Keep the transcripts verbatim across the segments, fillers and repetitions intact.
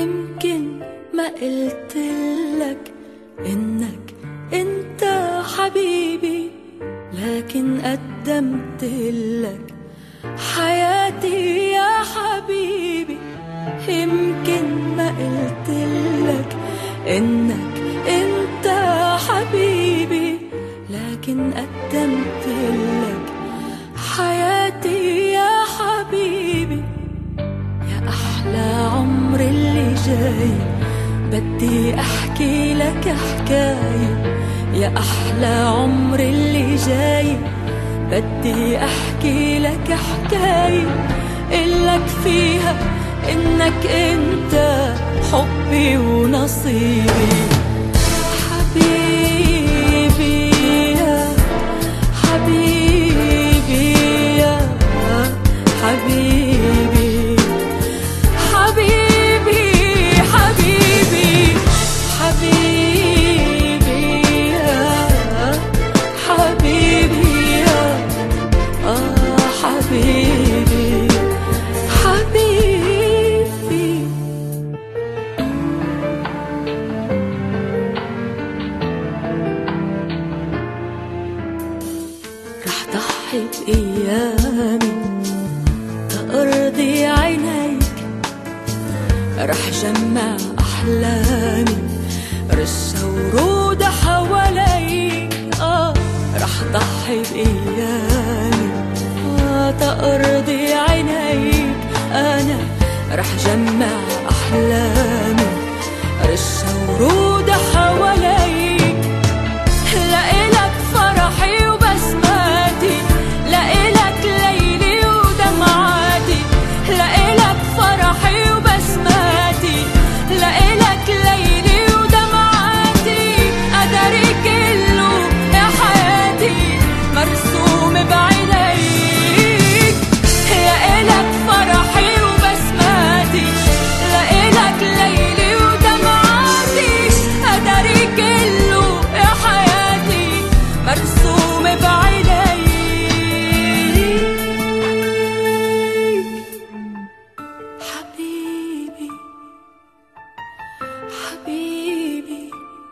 يمكن ما قلتلك إنك أنت حبيبي، لكن قدمتلك حياتي يا حبيبي. يمكن ما قلتلك إنك أنت حبيبي، لكن قدمتلك حياتي يا حبيبي. يا أحلى عمر اللي جاي، بدي أحكي لك حكاية. يا أحلى عمر اللي جاي، بدي أحكي لك حكاية إلك فيها إنك أنت حبي ونصيبي. حبيبي يا حبيبي يا حبيبي، حبيبي حبيبي حبيبي يا حبيبي يا آه حبيبي حبيبي. رح ضحي بأيامي تأرضي عينيك، رح جمع أحلامي رشة ورودة حواليك. آه رح ضحي بأيامي آه تأرضي عينيك. أنا رح جمع أحلامي رشة ورودة حواليك. لإلك فرحي وبسماتي، لإلك ليلي ودمعاتي. لإلك فرحي وبسماتي، لإلك ليلي ودمعاتي. قدري كله يا حياتي مرسوم بعينيك. لإلك فرحي وبسماتي، لإلك ليلي ودمعاتي. قدري كله يا حياتي مرسوم بعينيك. حبيبي حبيبي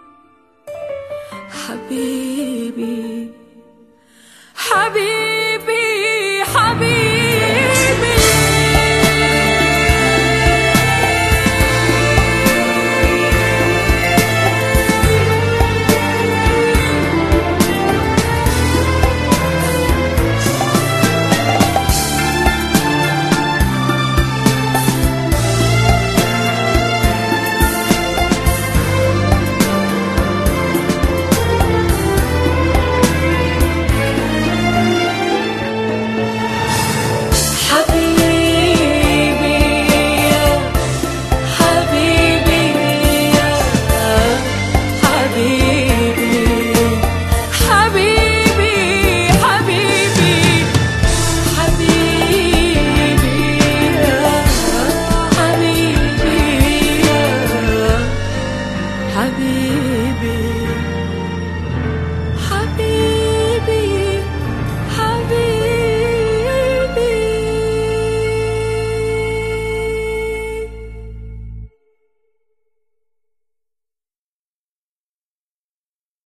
حبيبي حبيبي حبيبي. حبيبي